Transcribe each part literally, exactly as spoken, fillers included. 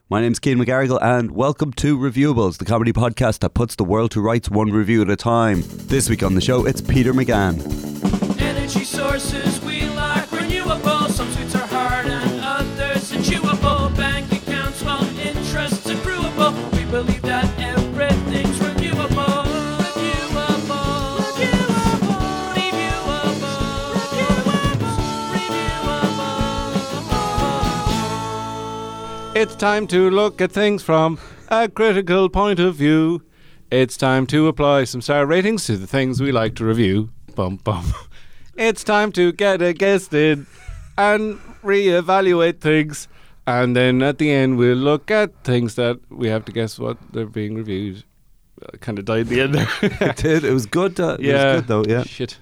My name's Cian McGarrigle and welcome to Reviewables, the comedy podcast that puts the world to rights one review at a time. This week on the show, it's Peter McGann. Energy sources we like renewable. Some sweets are hard and others are chewable. Bank accounts, well, interests accruable. We believe that everything's renewable. Renewable. Renewable. Reviewable. Reviewable. It's time to look at things from a critical point of view. It's time to apply some star ratings to the things we like to review. Bum bum. It's time to get a guest in and reevaluate things. And then at the end we'll look at things that we have to guess what they're being reviewed. I kind of died at the end there. It did. It was good. Uh, Yeah. It was good though, yeah. Shit.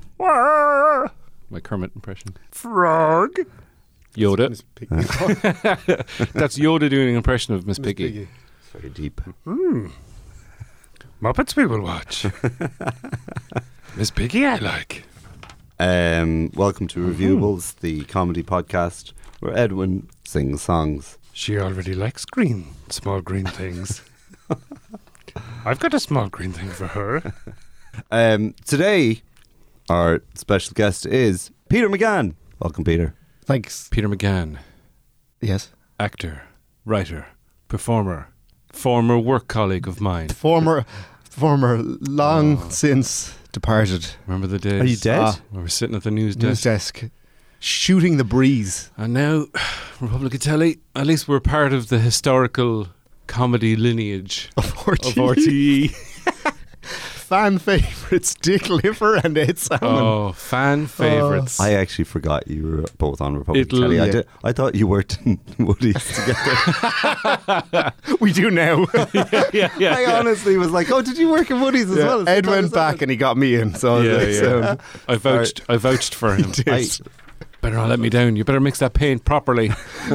My Kermit impression. Frog. Yoda. Miss Piggy. That's Yoda doing an impression of Miss Miss Piggy. Piggy. Very deep. Mm. Muppets we will watch. Miss Piggy I like. Um, welcome to Reviewables, the comedy podcast where Edwin sings songs. She already likes green, small green things. I've got a small green thing for her. Um, today, our special guest is Peter McGann. Welcome, Peter. Thanks. Peter McGann. Yes. Actor, writer, performer, former work colleague of mine. Former, former, long Oh. since departed Remember the days? Are you dead? Ah. We were sitting at the news news desk. desk, shooting the breeze. And now, Republic of Telly, at least we're part of the historical comedy lineage Of R T E. of R T E. Fan favourites Dick Liffer and Ed Salmon. Oh, fan favourites. I actually forgot you were both on Republic It'll- Telly. I, yeah. did, I thought you worked in Woody's together. We do now. yeah, yeah, I yeah. honestly was like, oh, did you work in Woody's as Yeah, well? Ed went back and he got me in. So I was Yeah, like, yeah. so, I vouched. I vouched for him. did. I, Better not let me down. You better mix that paint properly.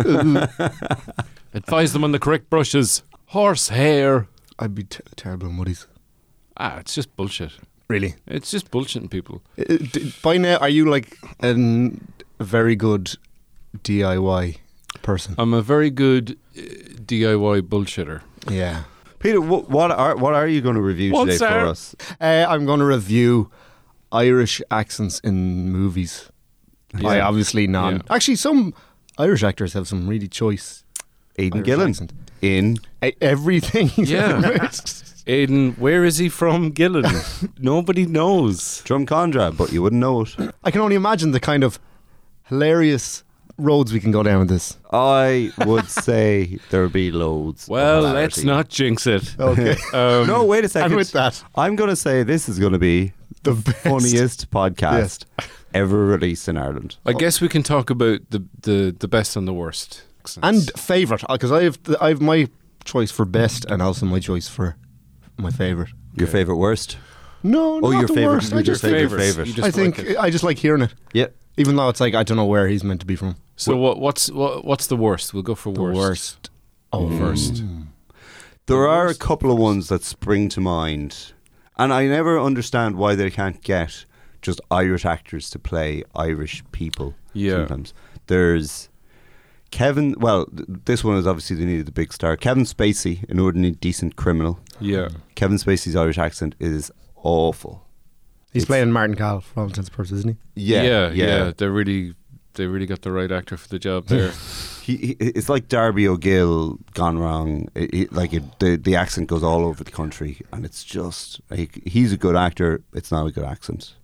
Advise them on the correct brushes. Horse hair. I'd be t- terrible in Woody's. Ah, it's just bullshit. Really? It's just bullshitting people. Uh, d- By now, are you like an, a very good D I Y person? I'm a very good uh, D I Y bullshitter. Yeah. Peter, what, what are what are you going to review What, today sir? for us? Uh, I'm going to review Irish accents in movies. I Yeah. obviously non. Yeah. Actually, some Irish actors have some really choice Aidan Irish Gillen accent. in E- everything. he's Yeah. ever made. Aiden, where is he from? Gillen. Nobody knows. Drumcondra, but you wouldn't know it. I can only imagine the kind of hilarious roads we can go down with this. I would say there would be loads. of Well, hilarity. let's not jinx it. Okay. Um, No, wait a second. and with that, I'm going to say this is going to be the the best. funniest podcast ever released in Ireland. I guess we can talk about the, the, the best and the worst. And favourite, because I have the, I have my choice for best and also my choice for my favourite. Your favourite worst? No, Oh, not your the favourite. worst. You I just just say your favourites. favourite. You just I think like it. I just like hearing it, Yeah. even though it's like I don't know where he's meant to be from. So what, what's what, what's the worst? We'll go for The worst. worst. Oh, first. There The are worst. a couple of ones that spring to mind, and I never understand why they can't get just Irish actors to play Irish people. Yeah. Sometimes there's Kevin. Well, th- this one is obviously they needed the big star. Kevin Spacey, an ordinary decent criminal. Yeah. Kevin Spacey's Irish accent is awful. He's It's- playing Martin Cahill for all intents and purposes, isn't he? Yeah, yeah, yeah. yeah. They really, they really got the right actor for the job there. He, he, it's like Darby O'Gill gone wrong. It, it, like it, the the accent goes all over the country, and it's just like he's a good actor. It's not a good accent.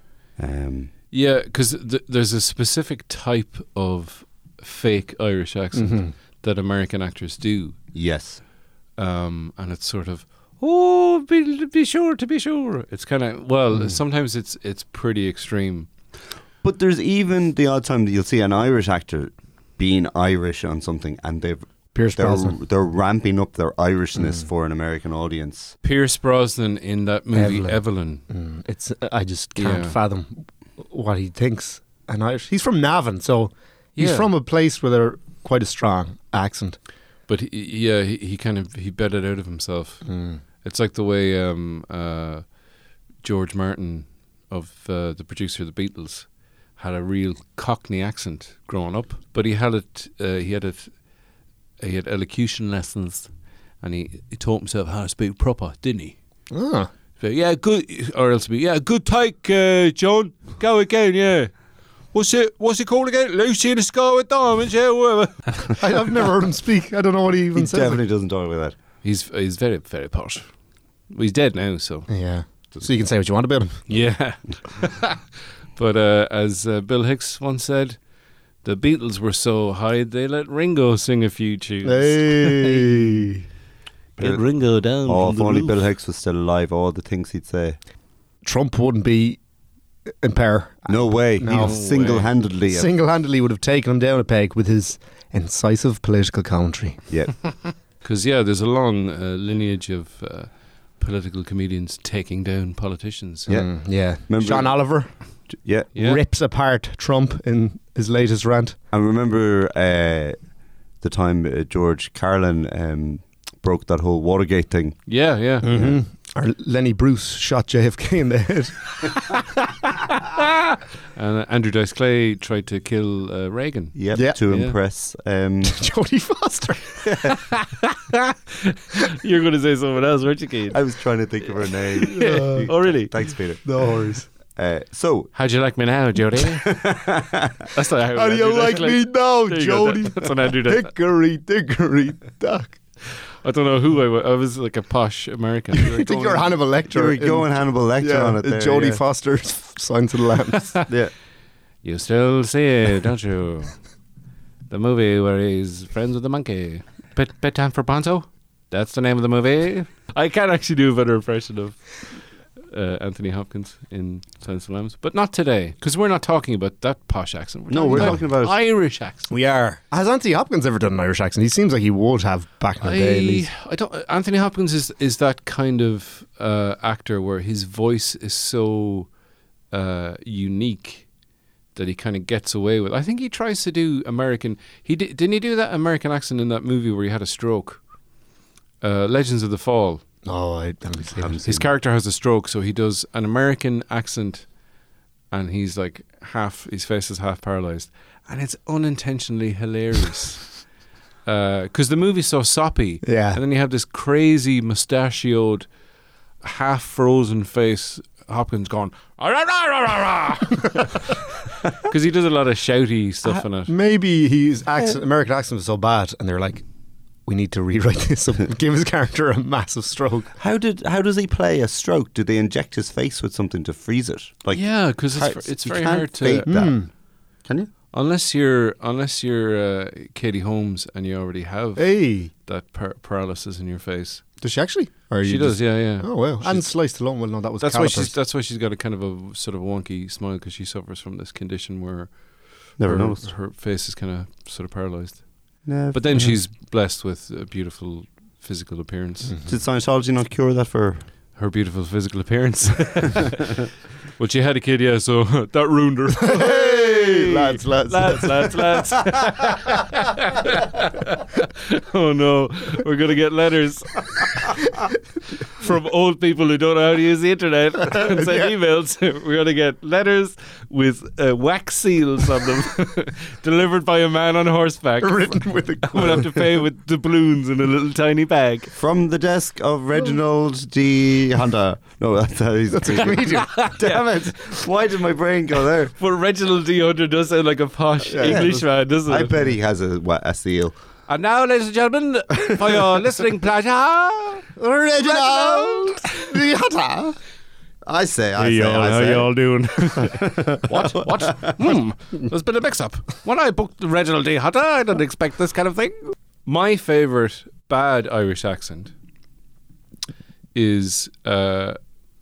Um, Yeah, because th- there's a specific type of fake Irish accent Mm-hmm. that American actors do, yes, um, and it's sort of oh, be be sure to be sure. It's kind of well, Mm. sometimes it's it's pretty extreme. but there's even the odd time that you'll see an Irish actor being Irish on something, and they've Pierce they're Brosnan. they're ramping up their Irishness Mm. for an American audience. Pierce Brosnan in that movie Evelyn. Evelyn. Mm, it's I just can't Yeah. fathom what he thinks. And Irish. He's from Navan, so he's Yeah. from a place where they're quite a strong accent. But he, yeah, he, he kind of he betted out of himself. Mm. It's like the way um, uh, George Martin, of uh, the producer of the Beatles, had a real Cockney accent growing up, but he had it. Uh, he had it he had elocution lessons, and he, he taught himself how to speak proper, didn't he? Ah. So, yeah, good, or else be yeah, good take, uh, John. Go again, yeah. What's it? What's it called again? Lucy in the Sky with Diamonds, yeah, whatever. I, I've never heard him speak. I don't know what he even He says. definitely doesn't talk like that. He's he's very very posh. He's dead now, so Yeah. So you can say what you want about him. yeah. But uh, as uh, Bill Hicks once said, the Beatles were so high they let Ringo sing a few tunes. Hey. Get Ringo down. Oh, from if the only roof. Bill Hicks was still alive, all the things he'd say. Trump wouldn't be in power. No way. No He'd single-handedly. Single-handedly would have taken him down a peg with his incisive political commentary. Yeah. Because, yeah, there's a long uh, lineage of uh, political comedians taking down politicians. Yeah. Mm, yeah. Remember- John Oliver Yeah. Yeah. rips apart Trump in his latest rant. I remember uh, the time uh, George Carlin um, broke that whole Watergate thing. Yeah, yeah. Mm-hmm. Or Lenny Bruce shot J F K in the head. And uh, Andrew Dice Clay tried to kill uh, Reagan. Yep, Yeah. to Yeah. impress. Um, Jodie Foster. You're going to say someone else, weren't you, Keith? I was trying to think of her name. Uh, Oh, really? Thanks, Peter. No worries. Uh, so, How'd you like me now, Jodie? That's not how How do you Andrew Dice like Clay- me now, There you go. Jodie? That- That's what Andrew does. Dickory, dickory, duck. I don't know who I was. I was like a posh American. I think you're Hannibal Lecter. you were in- going Hannibal Lecter yeah, on it in there. Jodie yeah. Foster's Signs of the Lambs. Yeah. You still see it, don't you? The movie where he's friends with the monkey. Bit Bedtime for Bonzo? That's the name of the movie. I can actually do a better impression of uh, Anthony Hopkins in Silence of the Lambs, but not today, because we're not talking about that posh accent. We're No, talking we're about talking about- Irish accent. We are. Has Anthony Hopkins ever done an Irish accent? He seems like he would have back in the day, at I, least. I don't. Anthony Hopkins is is that kind of uh, actor where his voice is so uh, unique that he kind of gets away with. I think he tries to do American. He did, didn't he do that American accent in that movie where he had a stroke? Uh, Legends of the Fall. Oh, I haven't seen it. His character has a stroke, so he does an American accent, and he's like half. His face is half paralyzed, and it's unintentionally hilarious. Because the movie's so soppy, Yeah. and then you have this crazy mustachioed, half frozen face. Hopkins going, because he does a lot of shouty stuff in it. Maybe his accent, American accent was so bad, and they're like, we need to rewrite this up and give his character a massive stroke. How did how does he play a stroke? Did they inject his face with something to freeze it? Like Yeah, because hard- it's, it's you very can't hard to fake that. Mm. Can you? unless you're unless you're uh, Katie Holmes and you already have Hey, that par- paralysis in your face. does she actually? Or are She you does, just- yeah, yeah. Oh wow, She's- and sliced along. Well, no, that was That's why calipers. she's that's why she's got a kind of a sort of wonky smile, because she suffers from this condition where Never her, noticed. her face is kind of sort of paralyzed. Never. But then she's blessed with a beautiful physical appearance. Mm-hmm. Did Scientology not cure that for? Her beautiful physical appearance. Well, she had a kid, yeah, so that ruined her. Hey, lads, lads, lads, lads, lads. Oh no, we're gonna get letters from old people who don't know how to use the internet and send Yeah. emails. We're gonna get letters with uh, wax seals on them, delivered by a man on horseback. written with a We'll have to pay with doubloons in a little tiny bag. From the desk of Reginald D. Honda. No, that's how he's That's a comedian. Damn it! Why did my brain go there? But Reginald D. Hunter does sound like a posh Yeah. Englishman, doesn't it? I bet he has a what, a seal. And now, ladies and gentlemen, for your listening pleasure, Reginald. Reginald. I say, I Hey say, y'all, I how say. y'all doing? What? What? Hmm. There's been a mix-up. When I booked Reginald D. Hunter, I didn't expect this kind of thing. My favourite bad Irish accent is uh,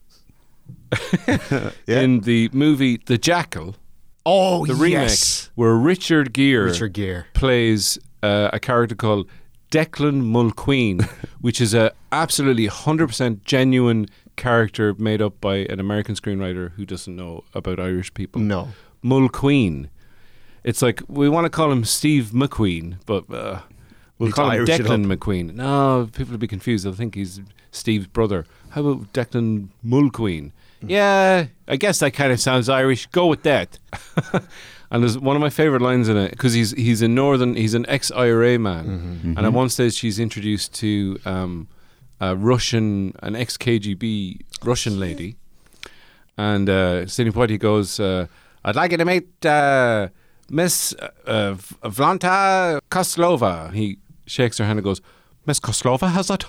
Yeah. in the movie The Jackal, Oh, the remake, yes. where Richard Gere Richard Gere. plays uh, a character called Declan Mulqueen, which is a absolutely one hundred percent genuine character made up by an American screenwriter who doesn't know about Irish people. No. Mulqueen. It's like, we want to call him Steve McQueen, but uh, we'll Need to call him Irish it Declan up. McQueen. No, people will be confused. They'll think he's Steve's brother. How about Declan Mulqueen? Hmm. Yeah, I guess that kind of sounds Irish. Go with that. And there's one of my favorite lines in it because he's he's a northern, he's an ex-I R A man, Mm-hmm. and at one stage she's introduced to um, a Russian, an ex-K G B Russian lady, and uh, Sidney Poitier goes, uh, "I'd like you to meet uh, Miss uh, uh, Vlanta Koslova." He shakes her hand and goes, "Miss Koslova has that?"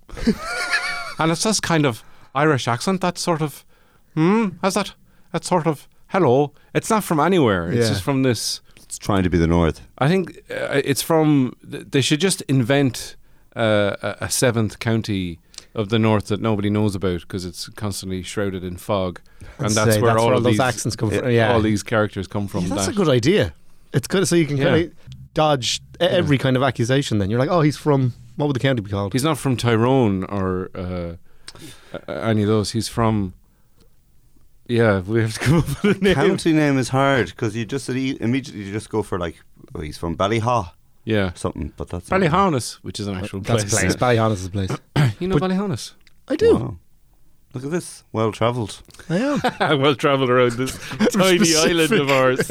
And it's this kind of Irish accent, that sort of, hmm, has that? That sort of, hello. It's not from anywhere. It's Yeah. just from this. It's trying to be the North. I think uh, it's from. th- They should just invent uh, a, a seventh county of the north that nobody knows about because it's constantly shrouded in fog, and that's Say, where all of those these accents come from. Yeah, all these characters come from. Yeah, that's that. a good idea. It's good, so you can Yeah. kind of dodge e- every kind of accusation. Then you're like, oh, he's from, what would the county be called? He's not from Tyrone or uh, uh, any of those. He's from. Yeah, we have to come up with a name. County name is hard because you just e- immediately you just go for like, oh, he's from Ballyhaw Yeah, or something. But that's Ballyhonus, which is an actual That's place. a place. Ballyhonus is a place. You know But- Ballyhonus? I do. Wow. Look at this, well travelled. I am. Well travelled around this tiny island of ours.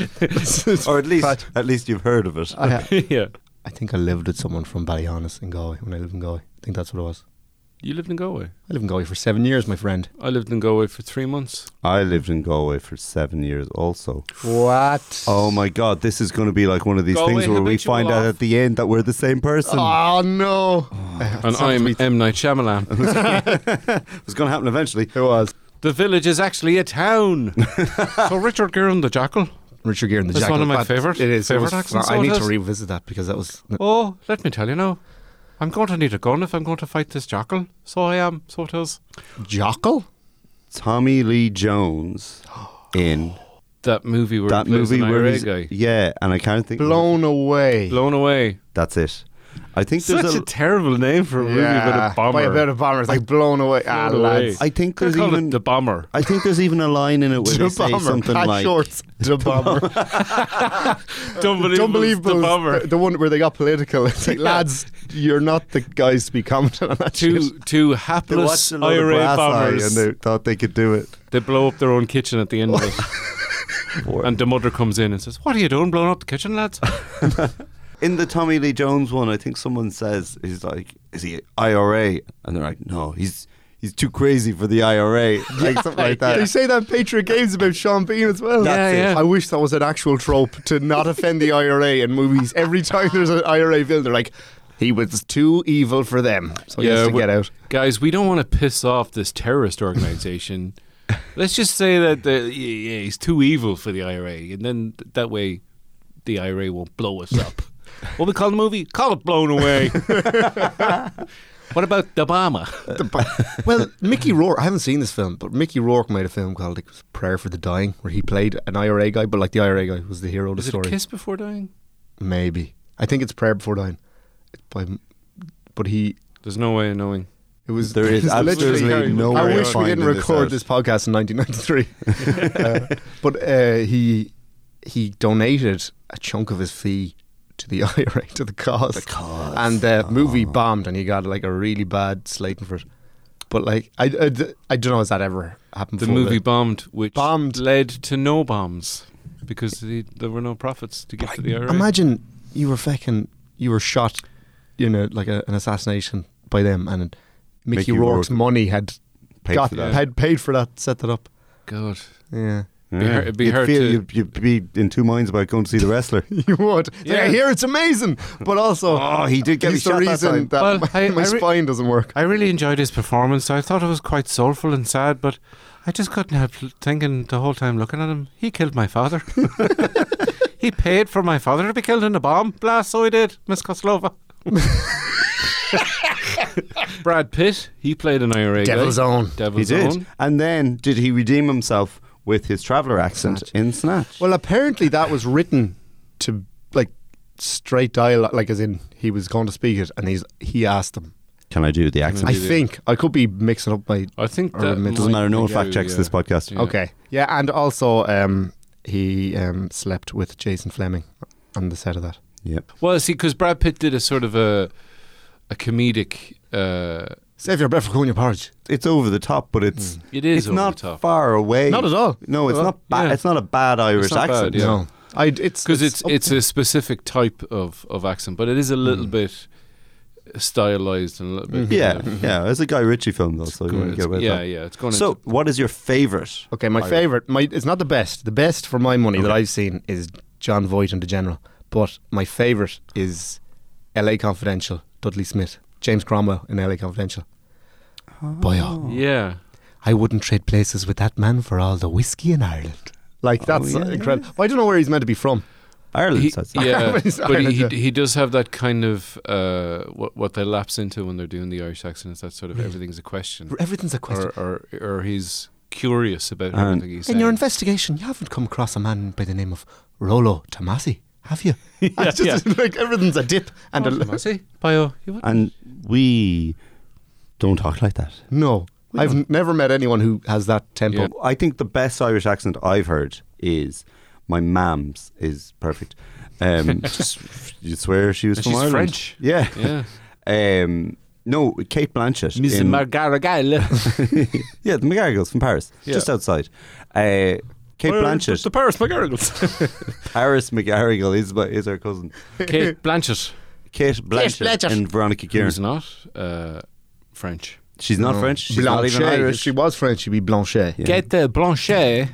Or at least, But- at least you've heard of it. I, Yeah. I think I lived with someone from Ballyhonus in Galway when I lived in Galway. I think that's what it was. You lived in Galway. I lived in Galway for seven years, my friend. I lived in Galway for three months. I lived in Galway for seven years also. What? Oh my God, this is going to be like one of these Galway things where we habitual find out off. at the end that we're the same person. Oh no! And I'm M. Night Shyamalan. It was going to happen eventually. It was The village is actually a town. So Richard Gere and the Jackal. Richard Gere and the That's Jackal. one of my That- favourite- It is. It favourite was- accents, I so it need to is. revisit that because that was. Oh, let me tell you now. I'm going to need a gun if I'm going to fight this jackal. So I am. So it is. Jackal? Tommy Lee Jones in That movie where that he plays movie an where I R A he's, guy. yeah, and I can't think. Blown away. Blown away. That's it. I think there's Such a, a. terrible name for a movie about a bomber. By about a bomber. It's like blown away. ah, Blown away. lads. I think Could there's call even. it the bomber. I think there's even a line in it where The they say bomber. something Hat like. shorts. The bomber. Unbelievable. Unbelievable. The bomber. The, the one where they got political. It's like, lads, you're not the guys to be commenting on that Two shit. two They hapless watched a I lot of R A Brass Eye bombers. and they thought they could do it. They blow up their own kitchen at the end of it. And the mother comes in and says, "What are you doing, blowing up the kitchen, lads?" In the Tommy Lee Jones one, I think someone says, he's like, is he I R A? And they're like, no, he's he's too crazy for the I R A. Like something like that. They say that in Patriot Games about Sean Bean as well. That's Yeah, it. yeah. I wish that was an actual trope to not offend the I R A in movies. Every time there's an I R A villain, they're like, he was too evil for them. So he has to we- get out. Guys, we don't want to piss off this terrorist organization. Let's just say that the, yeah, he's too evil for the I R A, and then th- that way the I R A won't blow us up. What we call the movie? Call it Blown Away. What about the bomber? Well, Mickey Rourke, I haven't seen this film, but Mickey Rourke made a film called like, Prayer for the Dying, where he played an I R A guy, but like the I R A guy was the hero of the Is it story. Kiss Before Dying? Maybe. I think it's Prayer Before Dying. It's by, but he, There's no way of knowing. it was There is it's absolutely literally- no I way of wish we didn't finding this record out. this, podcast in nineteen ninety-three. uh, but uh, he he donated a chunk of his fee to the I R A, to the cause. The cause. And the movie bombed and he got like a really bad slating for it. But like, I, I, I don't know, has that ever happened The before? movie bombed, which Bombed. led to no bombs because the, there were no profits to give to the I R A. Imagine you were fucking, you were shot, you know, like a, an assassination by them, and Mickey, Mickey Rourke's Rourke money had Paid got for that. had paid for that, set that up. God. Yeah. Be hard- it'd be you'd hard feel to- you'd, you'd be in two minds about going to see the wrestler. You would. Yeah. Yeah. I hear it's amazing, but also, Oh, he did get me he's the shot that reason time. that, Well, my, I- my I re- spine doesn't work. I really enjoyed his performance. I thought it was quite soulful and sad, but I just couldn't help thinking the whole time looking at him, he killed my father. He paid for my father to be killed in a bomb blast, so he did, Miss Koslova. Brad Pitt, he played an I R A Devil's guy. Own. He Devil's did. Own. And then did he redeem himself with his traveller accent Snatch. in Snatch? Well, apparently that was written to like straight dialogue, like as in he was going to speak it, and he's he asked him. Can I do the accent? I do the- think I could be mixing up my. I think Or that it might Doesn't matter. No one be fact out, checks yeah. this podcast. Yeah. Okay, yeah, and also um, he um, slept with Jason Fleming on the set of that. Yep. Well, see, because Brad Pitt did a sort of a a comedic. Uh, Save your breath for going your porridge. It's over the top, but it's it is it's over not the top. far away. Not at all. No, it's Well, not bad. yeah. It's not a bad Irish not bad, accent. yeah. No, I it's Because it's up- it's a specific type of, of accent, but it is a little bit stylized and a little bit. Yeah, kind of- yeah. It's a Guy Ritchie film though, so you going- wouldn't get away with yeah, that. yeah. It's going So, into what is your favourite? okay. My Irish- favorite, my it's not the best. The best for my money that I've seen is John Voight and the General. But my favorite is L A Confidential. Dudley Smith, James Cromwell in L A Confidential. Boy, oh, yeah. I wouldn't trade places with that man for all the whiskey in Ireland. Like that's yeah. incredible. I don't know where he's meant to be from. Ireland. He, that's it. yeah, He's but he, Ireland, he yeah. he does have that kind of uh, what what they lapse into when they're doing the Irish accent is that sort of everything's a question, Everything's a question. or, or or he's curious about And everything he's In saying. your investigation, you haven't come across a man by the name of Rollo Tomasi, have you? Yeah, It's just yeah. like everything's a dip and Oh, a Tomasi, bio, you would- And we don't talk like that. no. I've n- never met anyone who has that tempo. Yeah. I think the best Irish accent I've heard is my mam's is perfect. Um, just, you swear she was And from she's Ireland. French. Yeah. yeah, Um, no, Kate Blanchett. Miss in- Margaragal. yeah, the McGarrigles from Paris, Yeah. just outside. Uh, Kate Blanchett. the Paris McGarrigles. Paris McGarrigle is my, is her cousin. Kate Blanchett, Kate Blanchett, Blanchett. and Veronica Kieran. who's not uh, French. She's not No. French. She's not even Blanchet. Irish. If she was French, she'd be Blanchet. Yeah. Kate Blanchet,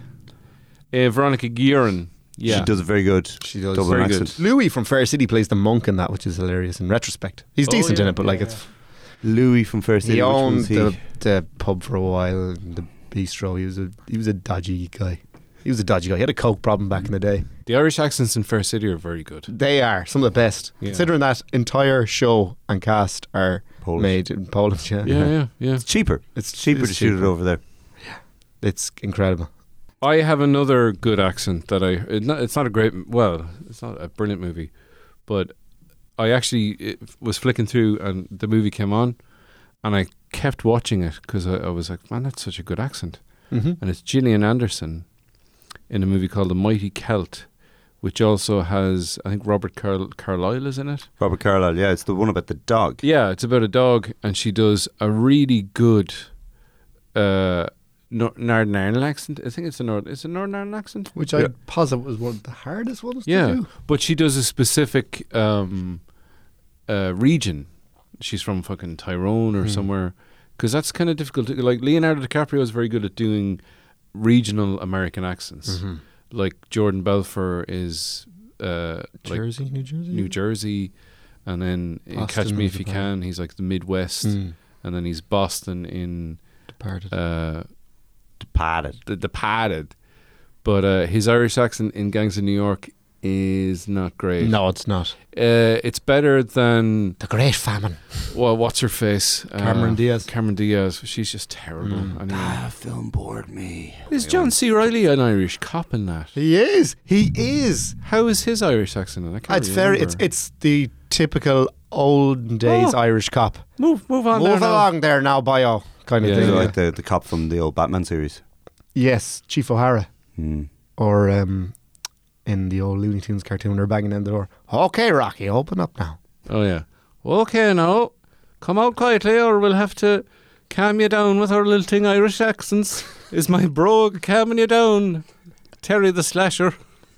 uh, Veronica Guerin. Yeah, She does a very good She does. Dublin Very good. accent. Louis from Fair City plays the monk in that, which is hilarious in retrospect. He's Oh, decent yeah, in it, but like yeah, it's Louis from Fair City. he which owned was he? the, the pub for a while, the bistro. He was a he was a dodgy guy. He was a dodgy guy. He had a coke problem back in the day. the Irish accents in Fair City are very good. They are some of the best. Yeah. Considering that entire show and cast are Polish. made in Poland. Yeah, Yeah, yeah, yeah. It's cheaper. It's cheaper it's to shoot it cheaper. over there. It's incredible. I have another good accent that I. It's not, it's not a great. Well, it's not a brilliant movie, but I actually it was flicking through and the movie came on, and I kept watching it because I, I was like, man, that's such a good accent. Mm-hmm. And it's Gillian Anderson in a movie called The Mighty Celt, which also has I think Robert Carl- Carlyle is in it. Robert Carlyle, yeah, it's the one about the dog. Yeah, it's about a dog, and she does a really good uh, Nor- Northern Ireland accent. I think it's a North. It's a Northern Ireland accent. Which Yeah. I posit was one of the hardest ones Yeah, to do. but she does a specific um, uh, region. She's from fucking Tyrone or Hmm. somewhere, because that's kind of difficult. To, like Leonardo DiCaprio is very good at doing regional American accents. Mm-hmm. Like Jordan Belfort is uh, like Jersey, New Jersey, New Jersey, and then in Catch Boston Me was If You the part. Can, he's like the Midwest, Mm. and then he's Boston in Departed. uh, Departed. the Departed. But uh, his Irish accent in Gangs of New York is not great. no, it's not. Uh, it's better than The Great Famine. well, what's her face? Uh, Cameron Diaz. Cameron Diaz. She's just terrible. Mm. Anyway. Ah, film bored me. Is John C. Reilly an Irish cop in that? He is. He is. How is his Irish accent? in it? I can't It's really very. It's remember. it's the typical olden days Oh. Irish cop. move move on. there Move now. along there now, bio kind of Yeah, Is thing. it yeah. like the, the cop from the old Batman series? Yes, Chief O'Hara, Hmm. or um, in the old Looney Tunes cartoon, they're banging down the door. Okay, Rocky, open up now. Oh yeah. Okay, now come out quietly, or we'll have to calm you down with our lilting Irish accents. Is my brogue calming you down, Terry the Slasher?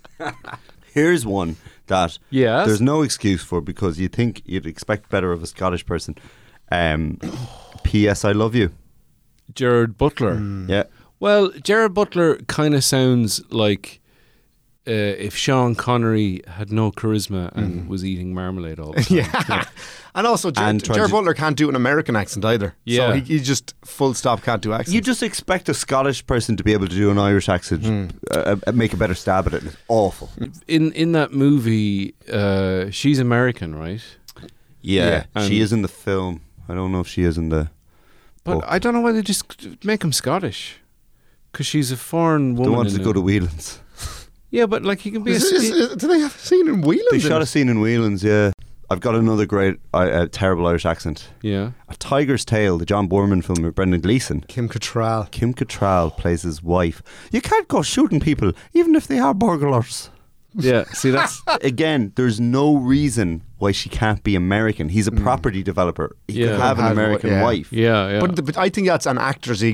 Here's one that Yes. there's no excuse for because you think you'd expect better of a Scottish person. Um, P S. I love you. Gerard Butler. Yeah. Well, Gerard Butler kind of sounds like uh, if Sean Connery had no charisma and was eating marmalade all the time. Yeah. And also, Ger- And tried Gerard to- Butler can't do an American accent either. Yeah. So he, he just full stop can't do accents. You just expect a Scottish person to be able to do an Irish accent, uh, uh, make a better stab at it. It's awful. In in that movie, uh, she's American, right? Yeah, Yeah. she And- is in the film. I don't know if she is in the. But Oh. I don't know why they just make him Scottish. Because she's a foreign woman. The ones in that go it. to Whelan's. Yeah, but like he can be a. Is, is, sti- is, do they have a scene in Whelan? They shot a scene in Whelan's, yeah. I've got another great, uh, uh, terrible Irish accent. yeah. A Tiger's Tale, the John Boorman film with Brendan Gleeson. Kim Cattrall. Kim Cattrall plays his wife. You can't go shooting people, even if they are burglars. Yeah. See, that's. Again, there's no reason why she can't be American. He's a property developer. He Yeah. could have an Have- American yeah. wife. Yeah, yeah. But, but I think that's an actor's ego.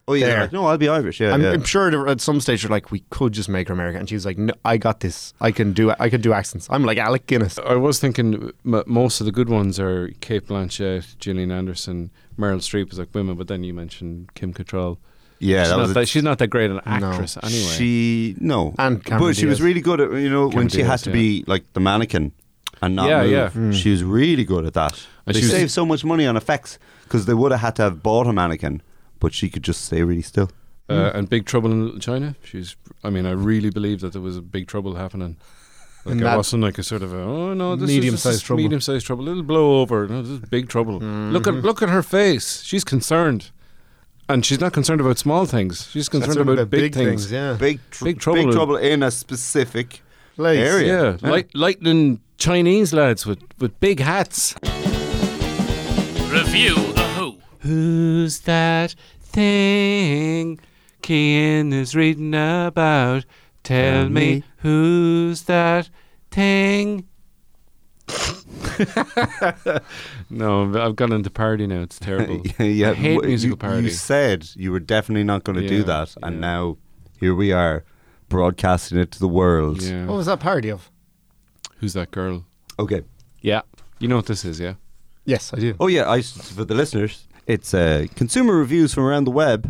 Oh yeah, there. like, no, I'll be Irish. Yeah, I'm, yeah. I'm sure there- at some stage you're like, we could just make her American. And she was like, no, I got this. I can do I can do accents. I'm like Alec Guinness. I was thinking m- most of the good ones are Kate Blanchett, Gillian Anderson, Meryl Streep is like women, but then you mentioned Kim Cattrall. yeah, she's, that not was a- that, she's not that great an No. actress anyway. She no, And Cameron but she was Diaz. really good at you know when Cameron she had Diaz, to yeah. be like the mannequin and not Yeah, move. yeah. Mm. She was really good at that. And They she was- saved so much money on effects because they would have had to have bought a mannequin, but she could just stay really still. Uh, and Big Trouble in Little China. She's. I mean, I really believe that there was a big trouble happening. Like And it that- wasn't like a sort of a, oh no, this Medium-sized is trouble. medium-sized trouble, little blow over. No, this is big trouble. Look at look at her face. She's concerned, and she's not concerned about small things. She's concerned That's about, big, things. Yeah. Big, tr- Big trouble big in- trouble in a specific Place. area. Yeah, light, lightning Chinese lads with, with big hats. Review the Who. Who's that thing Cian is reading about? Tell Tell me, me. who's that thing? No, I've gone into parody now. It's terrible. yeah, I hate w- musical you, parody. You said you were definitely not going to Yeah, do that, and yeah. now here we are broadcasting it to the world. Yeah. What was that parody of? Who's that girl? Okay. Yeah. You know what this is, yeah? Yes, I do. Oh yeah, I, for the listeners, it's uh, consumer reviews from around the web,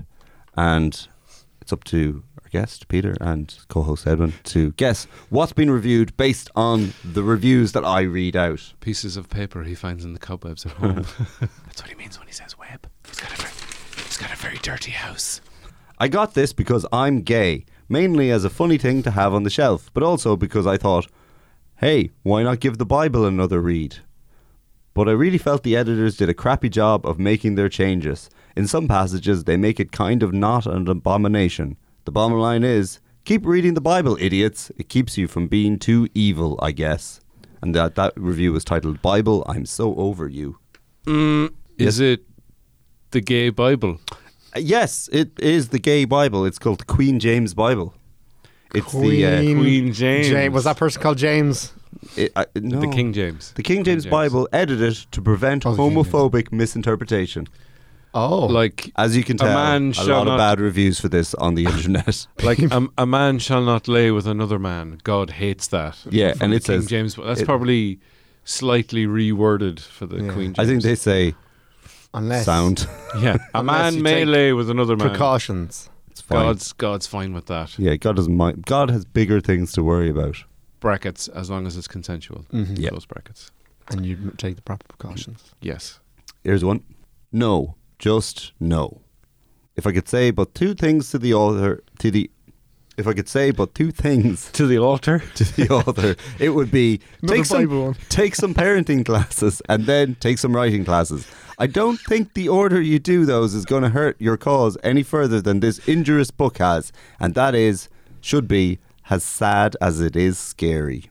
and it's up to our guest Peter and co-host Edwin to guess what's been reviewed based on the reviews that I read out. Pieces of paper he finds in the cobwebs at home. That's what he means when he says web. He's got a very, he's got a very dirty house. I got this because I'm gay, mainly as a funny thing to have on the shelf, but also because I thought, hey, why not give the Bible another read? But I really felt the editors did a crappy job of making their changes. In some passages, they make it kind of not an abomination. The bottom line is, keep reading the Bible, idiots. It keeps you from being too evil, I guess. And that, that review was titled, Bible, I'm So Over You. Mm, is it the gay Bible? Uh, yes, it is the gay Bible. It's called the Queen James Bible. It's the... Uh, Queen James. Ja- was that person called James? it, uh, no. The King James. The King James, James. Bible edited to prevent Oh, the King James. homophobic misinterpretation. Oh. Like, As you can A tell, man a shall lot not- of bad reviews for this on the internet. like a, a man shall not lay with another man. God hates that. Yeah, From and the it King says- James. That's it- probably slightly reworded for the Yeah. Queen James. I think they say Unless sound. Yeah, a Unless man you may take lay with another man. precautions. It's fine. God's God's fine with that. Yeah, God doesn't mind. God has bigger things to worry about. Brackets, as long as it's consensual. Mhm. Yeah. Those brackets. And you m- take the proper precautions. Yes. Here's one. No, just no. If I could say but two things to the author, to the, if I could say but two things To the altar. to the author, it would be Another take some, Bible one. take some parenting classes and then take some writing classes. I don't think the order you do those is going to hurt your cause any further than this injurious book has, and that is, should be, as sad as it is scary.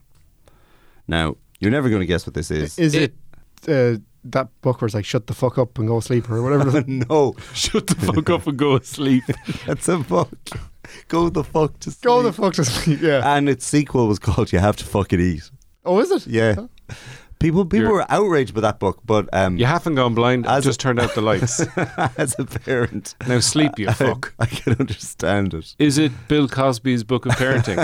Now, you're never going to guess what this is. Is it, uh, that book where it's like, shut the fuck up and go sleep or whatever? No, Shut the fuck up and go to sleep. that's a book. Go the fuck to sleep. Go the fuck to sleep, yeah. And its sequel was called You Have to Fucking Eat. Oh, is it? Yeah. People people You're- were outraged by that book, but um, You haven't gone blind. As just a- turned out the lights. as a parent, Now sleep, you fuck. I can understand it. Is it Bill Cosby's book of parenting?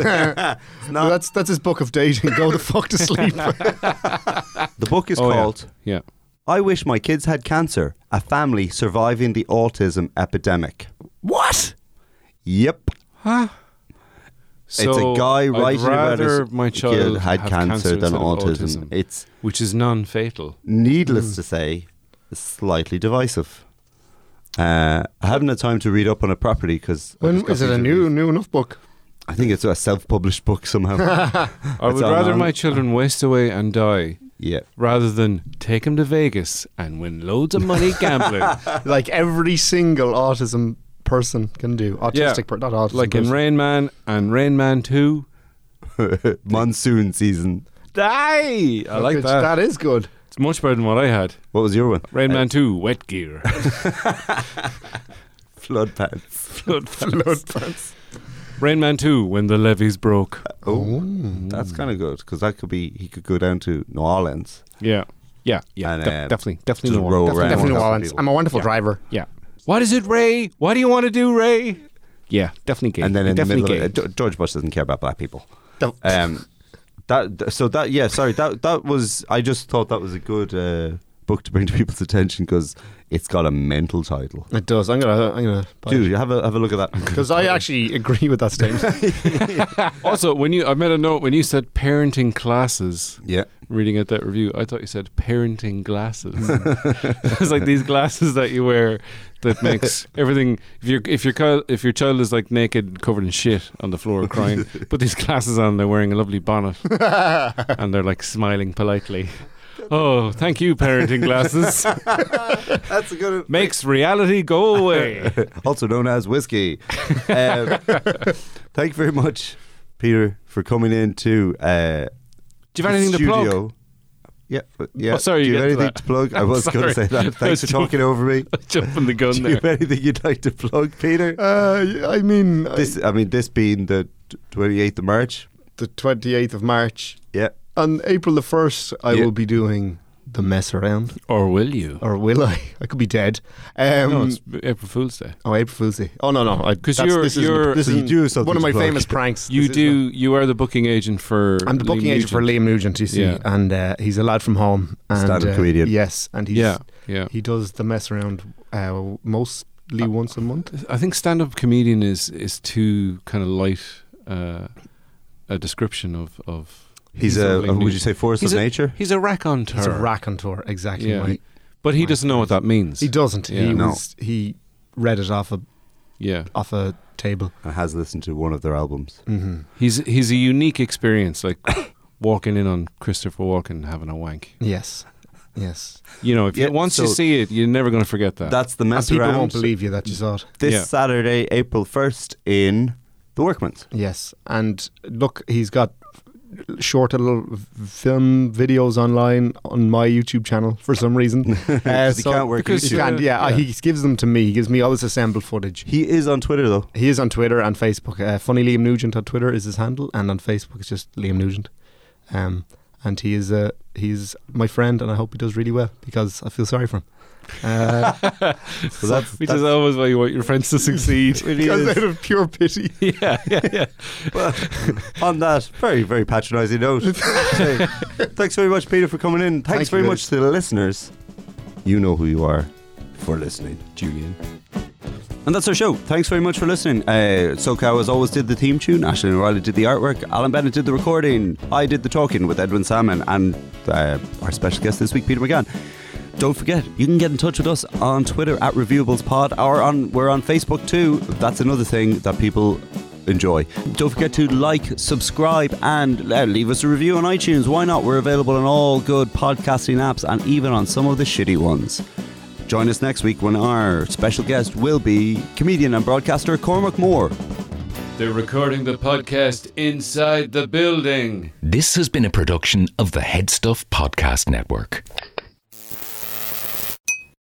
No, that's that's his book of dating. Go the fuck to sleep. The book is Oh, yeah. called Yeah. I Wish My Kids Had Cancer, A Family Surviving the Autism Epidemic. What? Yep. Huh? It's a guy I'd writing about rather his my kid child had have cancer, than instead of autism. It's which is non-fatal. needless to say, slightly divisive. Uh, I haven't had time to read up on it properly because When, is it a new new enough book? I think it's a self-published book somehow. I It's would on rather on- my children waste away and die Yeah. rather than take them to Vegas and win loads of money gambling. Like every single autism person can do. Autistic, per- not autism. Like in person. Rain Man and Rain Man two. Monsoon season. Die! I like Which- that. That is good. It's much better than what I had. What was your one? Rain Uh, Man two, Wet Gear. Flood pants. Flood Flood pants. Rain Man two, When the Levees Broke. Oh, that's kind of good because that could be he could go down to New Orleans. Yeah. Yeah, yeah, And, de- uh, definitely, definitely just New roll Orleans. around. Definitely New Couple Orleans. people. I'm a wonderful Yeah. driver. Yeah. What is it, Ray? What do you want to do, Ray? Yeah, definitely gay. And then in the definitely middle, of gay. it, George Bush doesn't care about black people. No. Um, that so that yeah, sorry that that was I just thought that was a good uh, book to bring to people's attention because it's got a mental title. It does. I'm gonna. I'm gonna. Dude, have a have a look at that. Because I actually agree with that statement. Also, when you, I made a note when you said parenting classes. Yeah. Reading out that review, I thought you said parenting glasses. It's like these glasses that you wear that makes everything. If your if your child if your child is like naked, covered in shit on the floor, crying, put these glasses on. They're wearing a lovely bonnet, and they're like smiling politely. Oh, thank you, parenting glasses. That's a good. Makes reality go away. Also known as whiskey. Um, thank you very much, Peter, for coming in to. Uh, Do you have anything to plug? studio. Yeah, but- yeah. Oh, sorry, Do you you have get to anything that. to plug? I I'm was going to say sorry. that. Thanks for talking over me. Jumping the gun Do you there. have anything you'd like to plug, Peter? uh, I mean, This, I mean, this being the twenty-eighth of March. the twenty-eighth of March. Yeah. On April the first, I Yeah. will be doing the mess around. Or will you? Or will I? I could be dead. Um, No, it's April Fool's Day. oh, April Fool's Day. Oh, no, no. 'Cause that's- you're- this isn't- you're- this So you isn't do have something one of to my plug. famous pranks. You This is do. You are the booking agent for. I'm the booking Liam agent for Nugent. Liam Nugent, you see, Yeah. and uh, he's a lad from home. And, Stand-up uh, comedian. Yes, and he's, Yeah, yeah. he does the mess around uh, mostly once a month. I think stand-up comedian is is too kind of light uh, a description of of. He's He's a, a- a would you say force He's of a- nature? He's a raconteur. He's a raconteur, exactly. Yeah. My, but he my doesn't know what that means. he doesn't. Yeah. he No. was he read it off a Yeah, off a table. And has listened to one of their albums. Mm-hmm. he's he's a unique experience, like walking in on Christopher Walken having a wank. Yes, yes. You know, if Yeah, you, once you so- see it, you're never going to forget that. That's the And mess people around. won't believe you that you saw it. This Yeah. Saturday, April first, in the Workman's. Yes, and look, he's got short little v- film videos online on my YouTube channel for some reason. Uh, He can't work because he YouTube. can't, yeah, Yeah. he gives them to me. He gives me all this assembled footage. He is on Twitter though. He is on Twitter and Facebook. Uh, Funny Liam Nugent on Twitter is his handle, and on Facebook it's just Liam Nugent. Um, and he is uh, he's my friend, and I hope he does really well because I feel sorry for him. Uh, So that's, Which that's is always why you want your friends to succeed. really because is. out of pure pity. yeah, yeah, yeah. Well, on that very, very patronising note, say, thanks very much, Peter, for coming in. Thanks Thank very you, much to the listeners. You know who you are for listening, Julian. And that's our show. Thanks very much for listening. Uh, SoCal, as always, did the theme tune. Ashley O'Reilly did the artwork. Alan Bennett did the recording. I did the talking with Edwin Salmon. And uh, our special guest this week, Peter McGann. Don't forget, you can get in touch with us on Twitter at ReviewablesPod, or on we're on Facebook too. That's another thing that people enjoy. Don't forget to like, subscribe, and uh, leave us a review on iTunes. Why not? We're available on all good podcasting apps and even on some of the shitty ones. Join us next week when our special guest will be comedian and broadcaster Cormac Moore. They're recording the podcast inside the building. This has been a production of the Head Stuff Podcast Network.